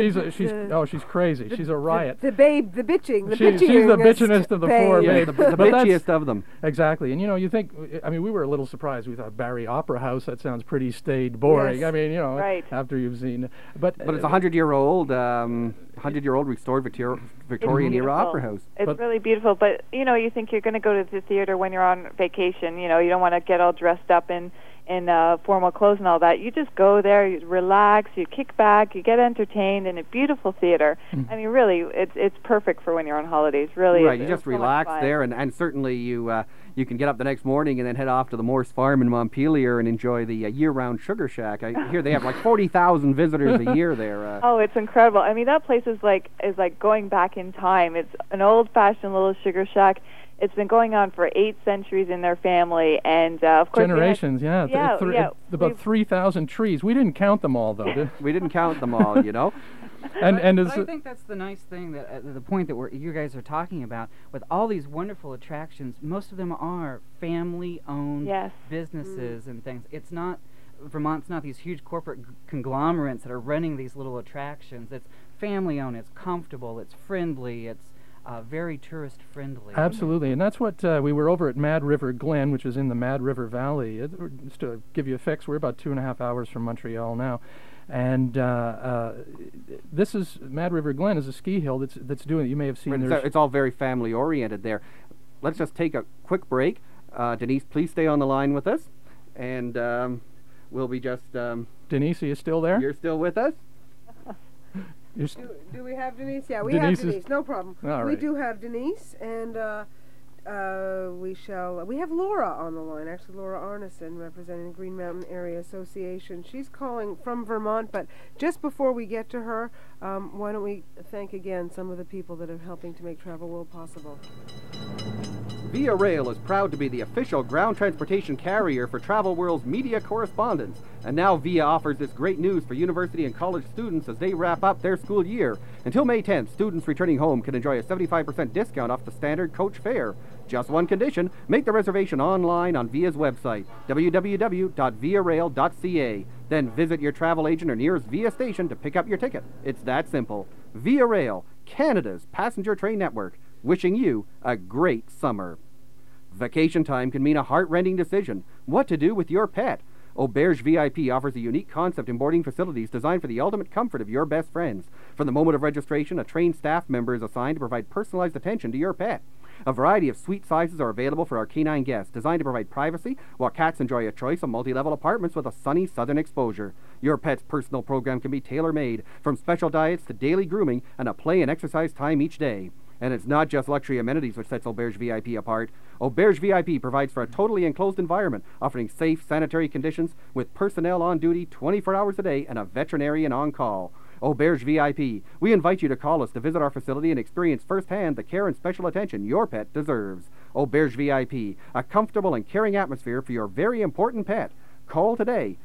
crazy. She's a riot. The bitching. She's the bitchinest of the four. Yeah, the bitchiest of them. Exactly, and you think. I mean, we were a little surprised. We thought Barrie Opera House. That sounds pretty staid, boring. Yes. I mean, right. After you've seen, but it's a 100-year-old restored Victorian era opera house. It's really beautiful, but you think you're going to go to the theater when you're on vacation. You don't want to get all dressed up in formal clothes and all that. You just go there, you relax, you kick back, you get entertained in a beautiful theater. I mean, really, it's perfect for when you're on holidays. Really, right? You just relax there, and certainly you can get up the next morning and then head off to the Morse Farm in Montpelier and enjoy the year-round Sugar Shack. I hear they have like 40,000 visitors a year there. Oh, it's incredible. I mean, that place is like going back in time. It's an old-fashioned little sugar shack. It's been going on for 8 centuries in their family, and of course generations. It's about 3,000 trees. We didn't count them all, though. We didn't count them all, And I think that's the nice thing that the point that you guys are talking about with all these wonderful attractions. Most of them are family-owned businesses and things. It's not. Vermont's not these huge corporate conglomerates that are running these little attractions. It's family-owned. It's comfortable. It's friendly. It's very tourist-friendly. Absolutely, and that's what we were over at Mad River Glen, which is in the Mad River Valley. Just to give you a fix, we're about 2.5 hours from Montreal now, and this is Mad River Glen is a ski hill that's doing. You may have seen. It's all very family-oriented there. Let's just take a quick break. Denise, please stay on the line with us, and we'll be just. Denise, are you still there? You're still with us? Do we have Denise? Yeah, we have Denise. No problem. All right. We do have Denise, and we have Laura on the line. Actually, Laura Arneson, representing the Green Mountain Area Association. She's calling from Vermont, but just before we get to her, why don't we thank again some of the people that are helping to make Travel World possible. Via Rail is proud to be the official ground transportation carrier for Travel World's media correspondents. And now Via offers this great news for university and college students as they wrap up their school year. Until May 10th, students returning home can enjoy a 75% discount off the standard coach fare. Just one condition, make the reservation online on Via's website, www.viarail.ca. Then visit your travel agent or nearest Via station to pick up your ticket. It's that simple. Via Rail, Canada's passenger train network, wishing you a great summer. Vacation time can mean a heart-rending decision. What to do with your pet? Auberge VIP offers a unique concept in boarding facilities designed for the ultimate comfort of your best friends. From the moment of registration, a trained staff member is assigned to provide personalized attention to your pet. A variety of suite sizes are available for our canine guests, designed to provide privacy, while cats enjoy a choice of multi-level apartments with a sunny southern exposure. Your pet's personal program can be tailor-made, from special diets to daily grooming and a play and exercise time each day. And it's not just luxury amenities which sets Auberge VIP apart. Auberge VIP provides for a totally enclosed environment, offering safe, sanitary conditions with personnel on duty 24 hours a day and a veterinarian on call. Auberge VIP. We invite you to call us to visit our facility and experience firsthand the care and special attention your pet deserves. Auberge VIP, a comfortable and caring atmosphere for your very important pet. Call today,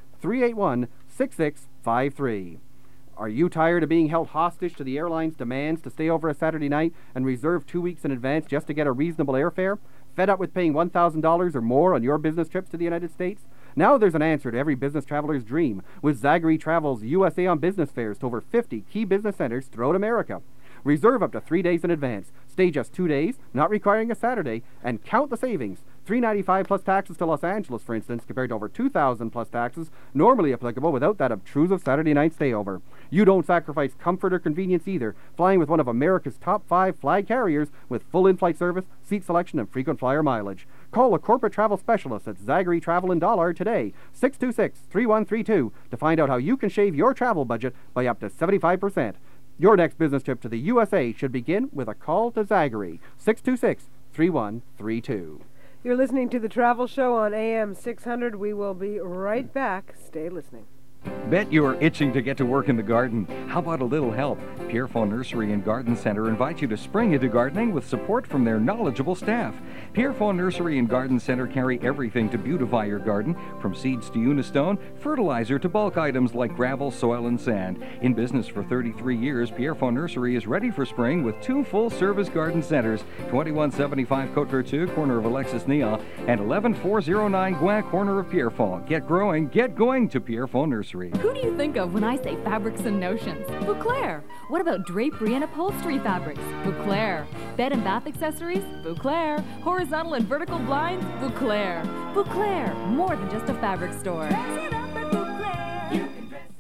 381-6653. Are you tired of being held hostage to the airline's demands to stay over a Saturday night and reserve 2 weeks in advance just to get a reasonable airfare? Fed up with paying $1,000 or more on your business trips to the United States? Now there's an answer to every business traveler's dream with Zachary Travel's USA on Business Fairs to over 50 key business centers throughout America. Reserve up to 3 days in advance. Stay just 2 days, not requiring a Saturday, and count the savings. $395 plus taxes to Los Angeles, for instance, compared to over $2,000 plus taxes normally applicable without that obtrusive Saturday night stayover. You don't sacrifice comfort or convenience either, flying with one of America's top 5 flag carriers with full in-flight service, seat selection, and frequent flyer mileage. Call a corporate travel specialist at Zachary Travel in Dollard today, 626-3132, to find out how you can shave your travel budget by up to 75%. Your next business trip to the USA should begin with a call to Zachary, 626-3132. You're listening to The Travel Show on AM 600. We will be right back. Stay listening. Bet you're itching to get to work in the garden. How about a little help? Pierrefonds Nursery and Garden Center invites you to spring into gardening with support from their knowledgeable staff. Pierrefonds Nursery and Garden Center carry everything to beautify your garden, from seeds to unistone, fertilizer to bulk items like gravel, soil, and sand. In business for 33 years, Pierrefonds Nursery is ready for spring with 2 full-service garden centers, 2175 Côte Vertu, corner of Alexis Neon, and 11409 Gouin, corner of Pierrefonds. Get growing, get going to Pierrefonds Nursery. Who do you think of when I say fabrics and notions? Vauclair. What about drapery and upholstery fabrics? Vauclair. Bed and bath accessories? Vauclair. Horizontal and vertical blinds? Vauclair. Vauclair. More than just a fabric store. Dress it up at Vauclair. You can dress it.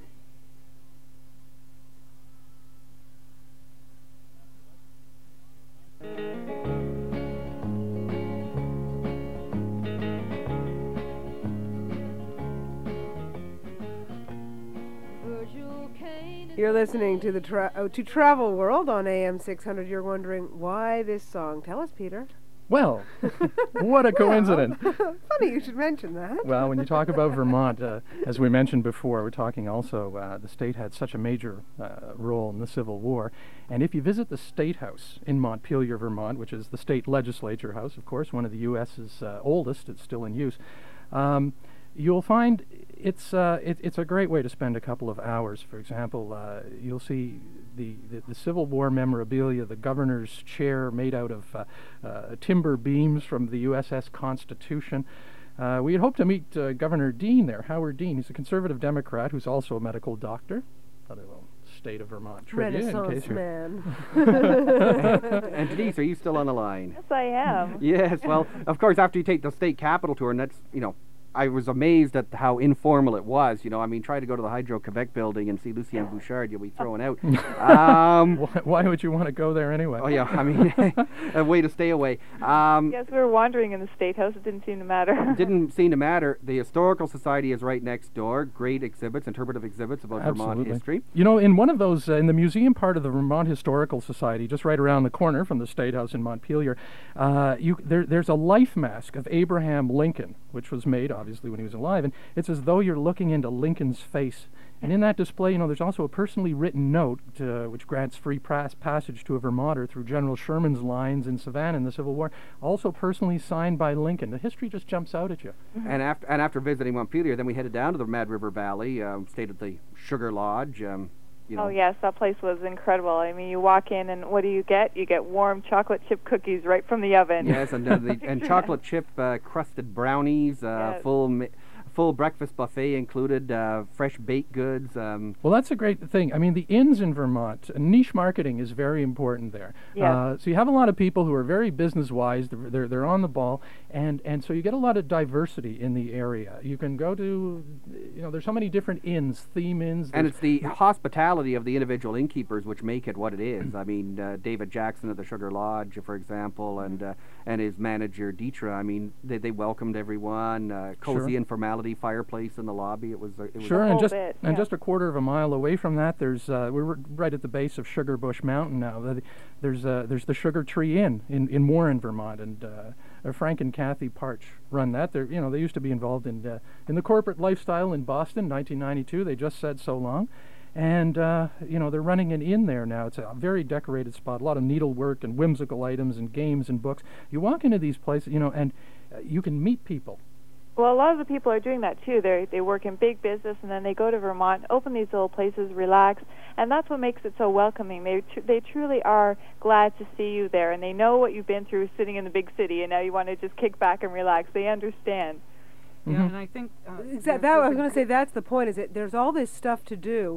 You're listening to to Travel World on AM 600. You're wondering why this song. Tell us, Peter. Well, what a coincidence. Funny you should mention that. Well, when you talk about Vermont, as we mentioned before, we're talking also the state had such a major role in the Civil War. And if you visit the State House in Montpelier, Vermont, which is the state legislature house, of course, one of the U.S.'s oldest, it's still in use, you'll find it's a great way to spend a couple of hours. For example, you'll see the Civil War memorabilia, the governor's chair made out of timber beams from the USS Constitution. We had hoped to meet Governor Dean there, Howard Dean. He's a conservative Democrat who's also a medical doctor. Another little state of Vermont trivia. Renaissance man. And Denise, are you still on the line? Yes, I am. Yes, well, of course, after you take the state capitol tour, and that's, I was amazed at how informal it was. I mean, try to go to the Hydro-Quebec building and see Lucien Bouchard, you'll be thrown out. Why would you want to go there anyway? Oh, yeah, I mean, a way to stay away. Yes, we were wandering in the State House. It didn't seem to matter. Didn't seem to matter. The Historical Society is right next door. Great exhibits, interpretive exhibits about Vermont history. In one of those, in the museum part of the Vermont Historical Society, just right around the corner from the State House in Montpelier, there's a life mask of Abraham Lincoln, which was made, obviously, when he was alive, and it's as though you're looking into Lincoln's face. And in that display, there's also a personally written note which grants free passage to a Vermonter through General Sherman's lines in Savannah in the Civil War, also personally signed by Lincoln. The history just jumps out at you. And after visiting Montpelier, then we headed down to the Mad River Valley, stayed at the Sugar Lodge. Oh, yes, that place was incredible. I mean, you walk in, and what do you get? You get warm chocolate chip cookies right from the oven. Yes, and chocolate chip crusted brownies, yes. Full breakfast buffet included, fresh baked goods. Well, that's a great thing. I mean, the inns in Vermont, niche marketing is very important there. Yeah. So you have a lot of people who are very business-wise. They're on the ball, and so you get a lot of diversity in the area. You can go to, there's so many different inns, theme inns. And it's the hospitality of the individual innkeepers which make it what it is. I mean, David Jackson of the Sugar Lodge, for example, and his manager Dietra. I mean, they welcomed everyone. Cozy informality. Fireplace in the lobby. It was sure, and just a quarter of a mile away from that, there's we're right at the base of Sugarbush Mountain now. There's the Sugar Tree Inn in Warren, Vermont, and Frank and Kathy Parch run that. They used to be involved in the corporate lifestyle in Boston, 1992. They just said so long. And, they're running an inn there now. It's a very decorated spot, a lot of needlework and whimsical items and games and books. You walk into these places, and you can meet people. Well, a lot of the people are doing that, too. They work in big business, and then they go to Vermont, open these little places, relax, and that's what makes it so welcoming. They truly are glad to see you there, and they know what you've been through sitting in the big city, and now you want to just kick back and relax. They understand. Yeah, and I think... I was going to say that's the point, is that there's all this stuff to do,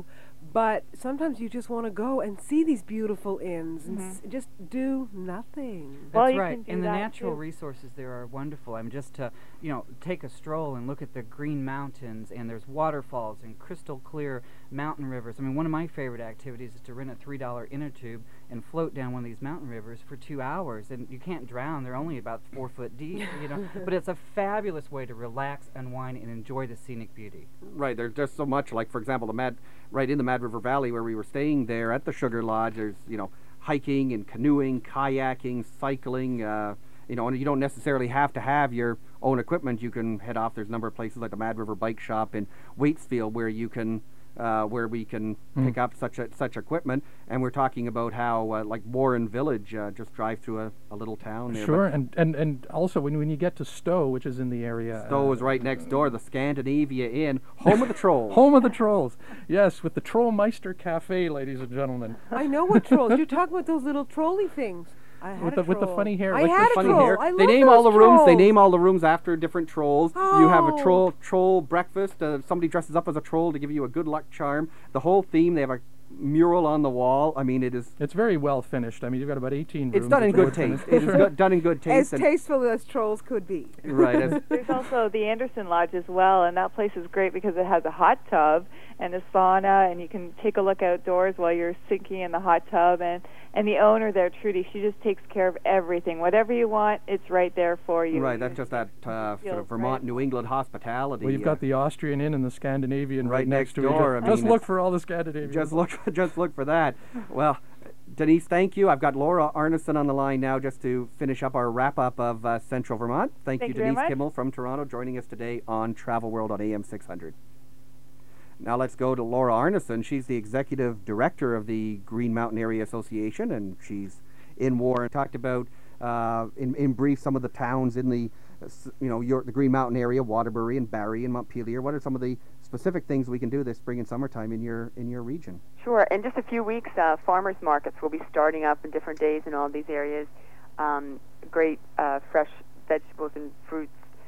But sometimes you just want to go and see these beautiful inns and just do nothing. Well, That's you right. can do And the that natural too. resources there are wonderful. I mean, just to, take a stroll and look at the green mountains, and there's waterfalls and crystal clear mountain rivers. I mean, one of my favorite activities is to rent a $3 inner tube and float down one of these mountain rivers for 2 hours. And you can't drown. They're only about 4 foot deep, But it's a fabulous way to relax, unwind, and enjoy the scenic beauty. Right, there's just so much. Like, for example, right in the Mad River Valley where we were staying there at the Sugar Lodge, there's, hiking and canoeing, kayaking, cycling, and you don't necessarily have to have your own equipment. You can head off. There's a number of places like the Mad River Bike Shop in Waitsfield where you can where we can pick up such equipment. And we're talking about how like Warren Village, just drive through a little town there. Sure, and also when you get to Stowe, which is in the area. Stowe is right next door, the Scandinavia Inn, home of the Trolls. Home of the Trolls, yes, with the Trollmeister Cafe, ladies and gentlemen. I know what trolls. You talk about those little trolley things. I had with the funny hair. I like had the a funny troll. hair. I They love name all the those rooms. They trolls. name all the rooms after different trolls. You have a Oh. troll breakfast. Somebody dresses up as a troll to give you a good luck charm. The whole theme. They have a mural on the wall. I mean, it is. It's very well finished. I mean, you've got about 18 rooms. It's done in that are good taste. finished. It is done in good taste. As tasteful as trolls could be. Right. There's also the Anderson Lodge as well, and that place is great because it has a hot tub and a sauna, and you can take a look outdoors while you're sinking in the hot tub. And the owner there, Trudy, she just takes care of everything. Whatever you want, it's right there for you. Right. That's just that sort of Vermont, New England hospitality. Well, you've got the Austrian Inn and the Scandinavian right next to door. it. I Just mean, look for all the Scandinavian. Just look for that. Well, Denise, thank you. I've got Laura Arneson on the line now just to finish up our wrap-up of Central Vermont. Thank you, very Denise much. Kimmel from Toronto, joining us today on Travel World on AM 600. Now let's go to Laura Arneson. She's the executive director of the Green Mountain Area Association, and she's in Warren. Talked about, in brief, some of the towns in the, the Green Mountain area, Waterbury and Barrie and Montpelier. What are some of the specific things we can do this spring and summertime in your region? Sure. In just a few weeks, farmers markets will be starting up in different days in all these areas. Great fresh vegetables and fruits,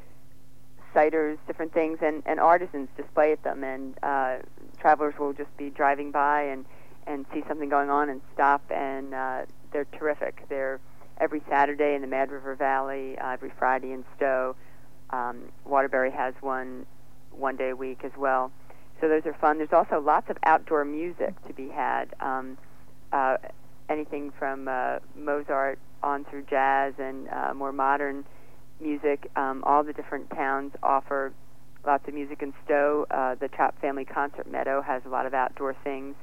ciders, different things, and artisans display at them. And travelers will just be driving by and see something going on and stop, and they're terrific. They're every Saturday in the Mad River Valley, every Friday in Stowe. Waterbury has one day a week as well. So those are fun. There's also lots of outdoor music to be had, anything from Mozart on through jazz and more modern music. All the different towns offer lots of music in Stowe. The Trapp Family Concert Meadow has a lot of outdoor things.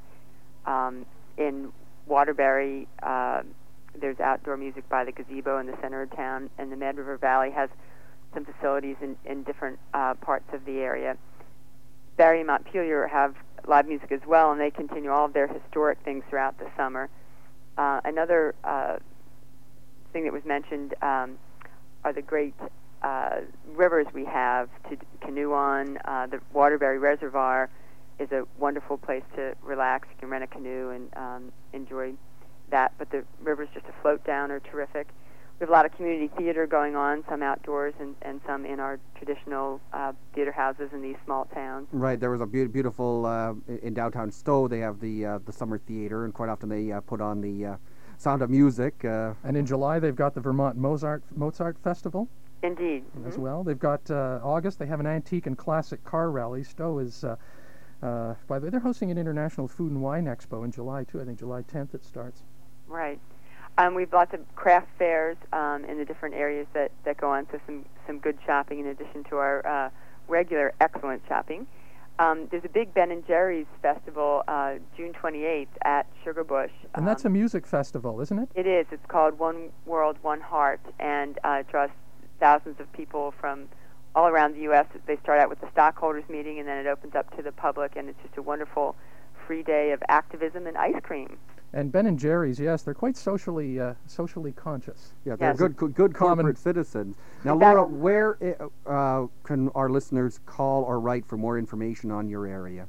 In Waterbury, there's outdoor music by the gazebo in the center of town, and the Mad River Valley has some facilities in different parts of the area. Barrie and Montpelier have live music as well, and they continue all of their historic things throughout the summer. Another thing that was mentioned are the great rivers we have to canoe on. The Waterbury Reservoir is a wonderful place to relax. You can rent a canoe and enjoy that, but the rivers just to float down are terrific. We have a lot of community theater going on, some outdoors and some in our traditional theater houses in these small towns. Right, there was a beautiful, in downtown Stowe, they have the summer theater, and quite often they put on the Sound of Music. And in July, they've got the Vermont Mozart Festival. Indeed. As well. They've got August, they have an antique and classic car rally. Stowe is, by the way, they're hosting an International Food and Wine Expo in July, too. I think July 10th it starts. Right. We have lots of craft fairs in the different areas that go on, so some good shopping in addition to our regular excellent shopping. There's a big Ben & Jerry's festival June 28th at Sugarbush. And that's a music festival, isn't it? It is. It's called One World, One Heart, and it draws thousands of people from all around the U.S. They start out with the stockholders meeting, and then it opens up to the public, and it's just a wonderful free day of activism and ice cream. And Ben & Jerry's, yes, they're quite socially conscious. Yeah, they're good corporate citizens. Now, Laura, where can our listeners call or write for more information on your area?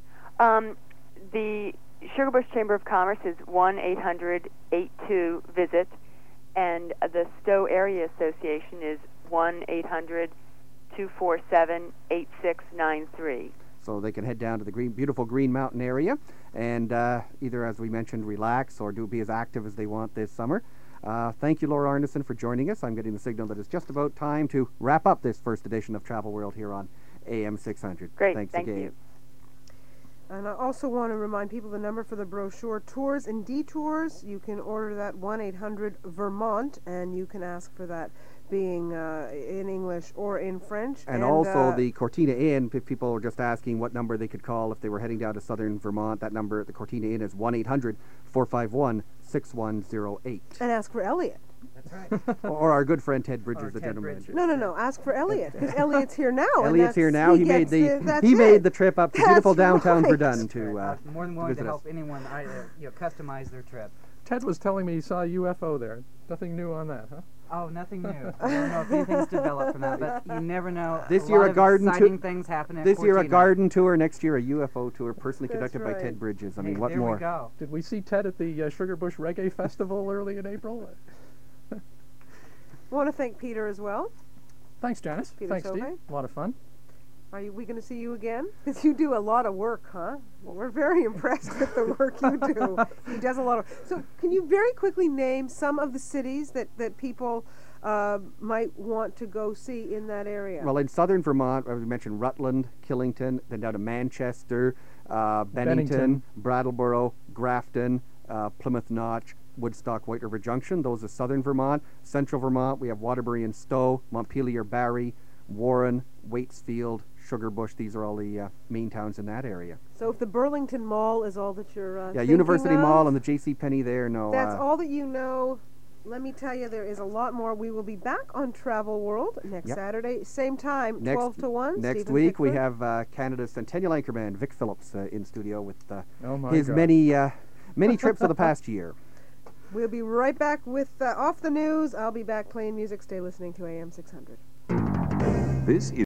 The Sugarbush Chamber of Commerce is 1-800-82-VISIT, and the Stowe Area Association is 1-800-247-8693. So they can head down to the beautiful Green Mountain area and either, as we mentioned, relax or be as active as they want this summer. Thank you, Laura Arneson, for joining us. I'm getting the signal that it's just about time to wrap up this first edition of Travel World here on AM 600. Great, Thanks thank again. you. And I also want to remind people the number for the brochure, Tours and Detours. You can order that 1-800-VERMONT, and you can ask for that being in English or in French. And also the Cortina Inn, if people are just asking what number they could call if they were heading down to southern Vermont, that number at the Cortina Inn is 1-800-451-6108. And ask for Elliot. That's right. Or our good friend Ted Bridges, the Ted general Bridges. manager. No. Ask for Elliot, because Elliot's here now. Elliot's here now. He made the trip up to beautiful downtown Verdun to more than willing to visit help us. anyone customize their trip. Ted was telling me he saw a UFO there. Nothing new on that, huh? Oh, nothing new. I don't know if anything's developed from that, but you never know. This year a garden exciting things happen at This year a Cortina. garden tour, next year a UFO tour, personally conducted by right. Ted Bridges. I Hey, mean, what there more? we go. Did we see Ted at the Sugarbush Reggae Festival early in April? I want to thank Peter as well. Thanks, Janice. Peter Thanks, Steve. Sauvé. A lot of fun. Are we going to see you again? Because you do a lot of work, huh? Well, we're very impressed with the work you do. He does a lot of... So can you very quickly name some of the cities that people might want to go see in that area? Well, in southern Vermont, we mentioned Rutland, Killington, then down to Manchester, Bennington, Brattleboro, Grafton, Plymouth Notch, Woodstock, White River Junction. Those are southern Vermont. Central Vermont, we have Waterbury and Stowe, Montpelier, Barrie, Warren, Waitsfield, Sugarbush. These are all the main towns in that area. So if the Burlington Mall is all that you're yeah, thinking University of, Mall and the J.C. Penney there, no. that's all that you know. Let me tell you, there is a lot more. We will be back on Travel World next Saturday, same time, 12 to 1. Next Stephen week, we Pickford. have Canada's Centennial Anchorman, Vic Phillips, in studio with Oh his God. many trips of the past year. We'll be right back with Off the News. I'll be back playing music. Stay listening to AM 600. This is